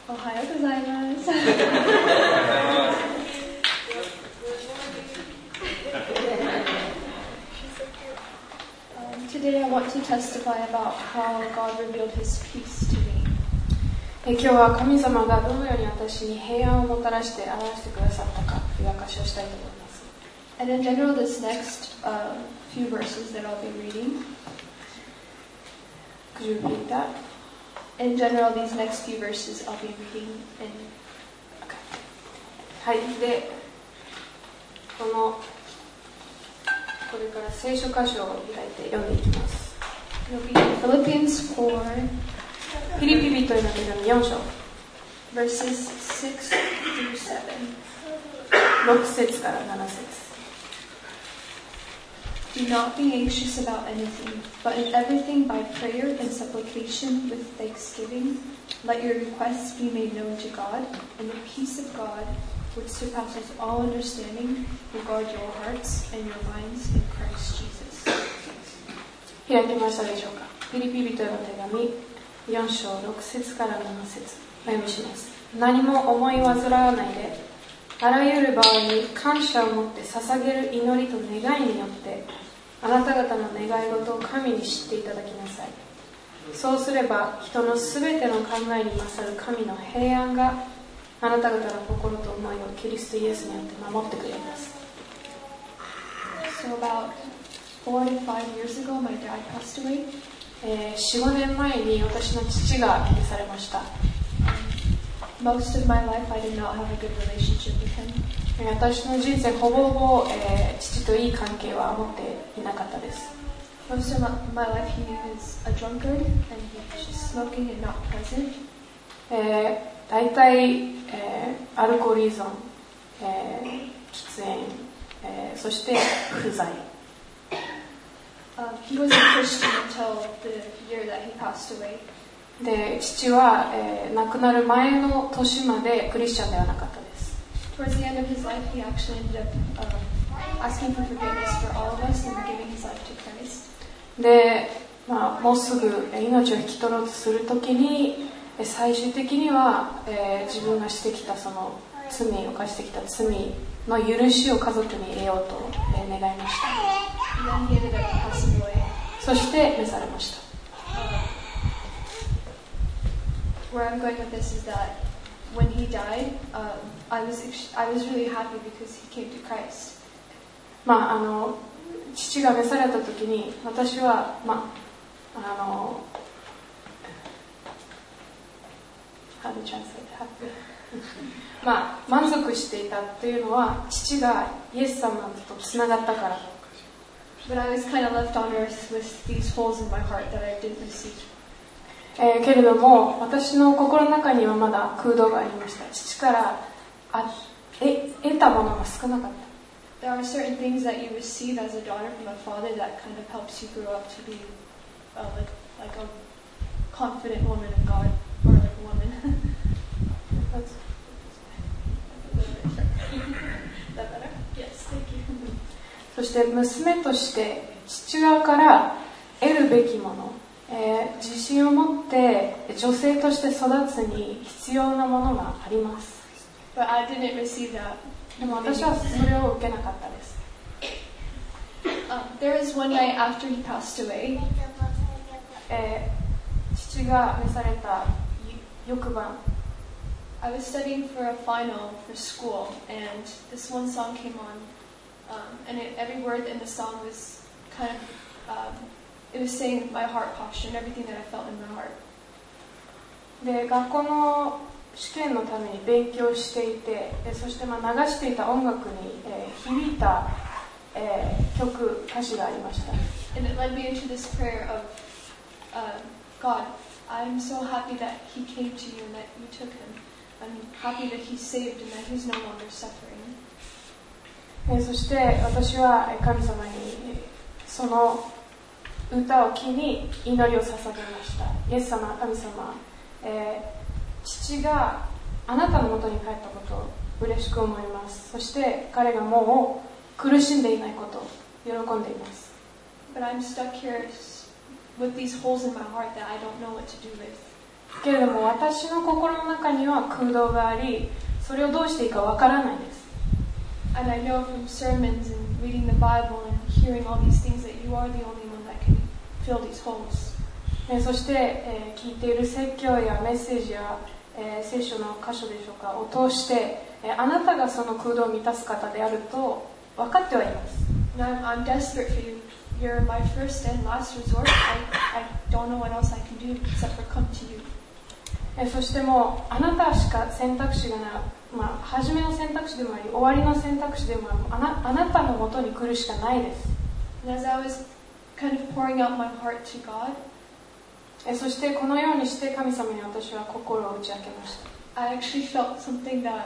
おはようございます。Today I want to testify about how God revealed His peace to me. 今日は神様がどのように私に平安をもたらして表してくださったかという証しをしたいと思います。 And in general, this next few verses that I'll be reading. Could you repeat that? In general, these next few verses I'll be reading in. Okay. はい。で、これから聖書箇所を開いて読んでいきます。 It'll be Philippians 4. フィリピ人への手紙4章 verses 6 through 7. 6節から7節 Do not be anxious about anything, but in everything by prayer and supplication with thanksgiving, let your requests be made known to God, and the peace of God, which surpasses all understanding, will guard your hearts and your minds in Christ Jesus. 開けましたでしょうか。フィリピ人への手紙4章6節から7節お読みします。何も思い煩わないで、あらゆる場合に感謝を持って捧げる祈りと願いによってあなた方の願い事を神に知っていただきなさい。そうすれば人のすべての考えに勝る神の平安があなた方の心と思いをキリストイエスによって守ってくれます。 So about 4 to 5 years ago, my dad passed away. 4,5 年前に私の父が召されました。 Most of my life I did not have a good relationship with him. 私の人生ほぼほぼ、父といい関係は持っていなかったです。 Most of my life he was a drunkard and he was just smoking and not present. 大体、アルコール依存、喫煙、そして不在。 He was a Christian until the year that he passed away. で、父は、亡くなる前の年までクリスチャンではなかったです。 Towards the end of his life, he actually ended up asking for forgiveness for all of us and giving his life to Christ. で、もうすぐ命を引き取ろうとするときに、最終的には、自分がしてきたその罪を犯してきた罪の許しを家族に得ようと、願いました。 And then he ended up passing away. そして召されました。 Where I'm going with this is that when he died, I was really happy because he came to Christ. 父が召されたときに私は満足していたというのは父がイエス様とつながったから。 But I was kind of left on earth with these holes in my heart that I didn't receive. けれども私の心の中にはまだ空洞がありました。父から得たものが少なかった。 There are certain things that you receive as a daughter from a father that kind of helps you grow up to be like a confident woman of God or like a woman. That better? Yes, thank you. そして娘として父側から得るべきもの、自信を持って女性として育つに必要なものがあります。 But I didn't receive that. でも私はそれを受けなかったです。 There was one night after he passed away. 父が召された翌晩 I was studying for a final for school, and this one song came on, and every word in the song was kind of, it was saying my heart posture and everything that I felt in my heart. で、学校の試験のために勉強していて、そして流していた音楽に、響いた、歌詞がありました。 And it led me into this prayer of, God, I'm so happy that he came to you and that you took him. I'm happy that he's saved and that he's no longer suffering. そして私は神様にその歌を機に祈りを捧げました。イエス様、神様、父があなたのもとに帰ったことを嬉しく思います。そして彼がもう苦しんでいないことを喜んでいます。 But I'm stuck here with these holes in my heart that I don't know what to do with. けれども私の心の中には空洞があり、それをどうしていいかわからないです。 And I know from sermons and reading the Bible and hearing all these things that you are the only one that can fill these holes. そして、聞いている説教やメッセージや、聖書の箇所でしょうかを通して、あなたがその空洞を満たす方であると分かってはいます。 And I'm desperate for you. You're my first and last resort. I don't know what else I can do except for come to you. そしてもうあなたしか選択肢がない、初めの選択肢でもあり終わりの選択肢でもある、あなたのもとに来るしかないです。 And as I was kind of pouring out my heart to God, そしてこのようにして神様に私は心を打ち明けました。 I actually felt something that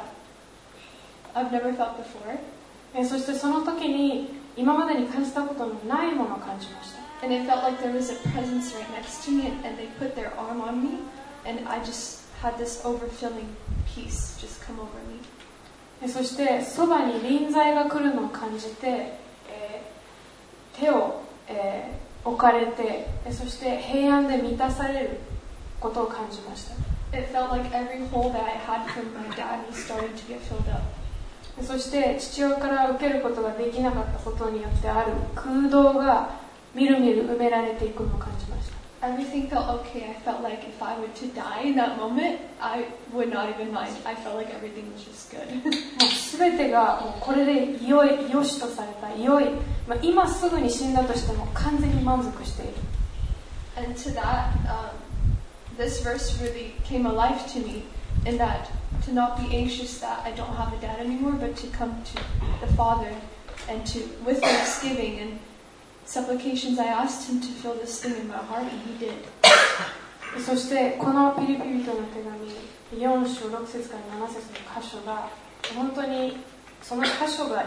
I've never felt before. そしてその時に今までに感じたことのないものを感じました。 And it felt like there was a presence right next to me, and they put their arm on me, and I just had this overfilling peace just come over me. そしてそばに臨在が来るのを感じて、手を、置かれて、そして平安で満たされることを感じました。 It felt like every hole that I had from my dad was starting to get filled up. そして父親から受けることができなかったことによってある空洞がみるみる埋められていくのを感じました。 Everything felt okay. I felt like if I were to die in that moment, I would not even mind. I felt like everything was just good. もう全てがもうこれで良しとされた良い、今すぐに死んだとしても完全に満足している。 And to that, this verse really came alive to me in that to not be anxious that I don't have a dad anymore, but to come to the Father and to with thanksgiving and supplications, I asked him to fill this thing in my heart, and he did. そしてこのピリピ人の手紙4章6節から7節の箇所が本当にその箇所が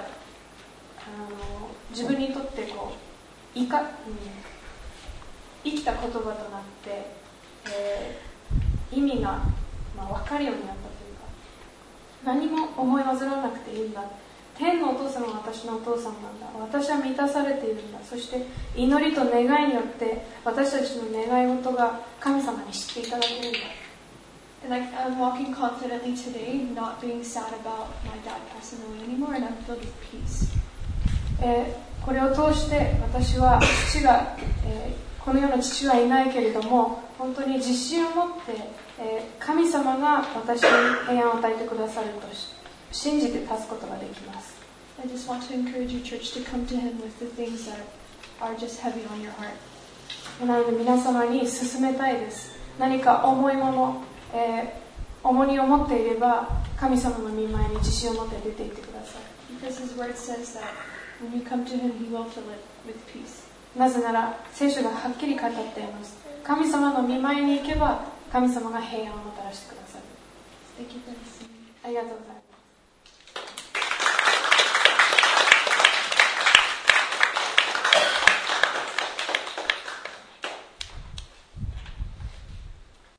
自分にとって生きた言葉となって、意味が、分かるようになったというか、何も思い煩わなくていいんだ、天のお父様は私のお父さんなんだ、私は満たされているんだ、そして祈りと願いによって私たちの願い事が神様に知っていただけるんだ。 And I'm walking confidently today, not being sad about my dad passing away anymore, and I'm filled with peace. これを通して私はこの世の父はいないけれども本当に自信を持って、神様が私に平安を与えてくださると信じて立つことができます。 I just want to encourage you, church, to come to him with the things that are just heavy on your heart. なので皆様に勧めたいです。何か重いもの、重荷を持っていれば神様の御前に自信を持って出て行ってください。 Because his word says that when you come to him, he will fill it with peace. なぜなら聖書がはっきり語っています。神様の御前に行けば神様が平安をもたらしてくださる。 Thank you for listening. ありがとうございます。